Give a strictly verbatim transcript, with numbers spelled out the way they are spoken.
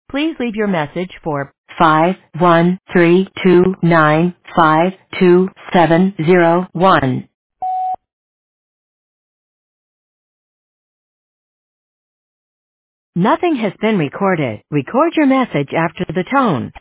Please leave your message for five one three two nine five two seven zero one. Nothing has been recorded. Record your message after the tone.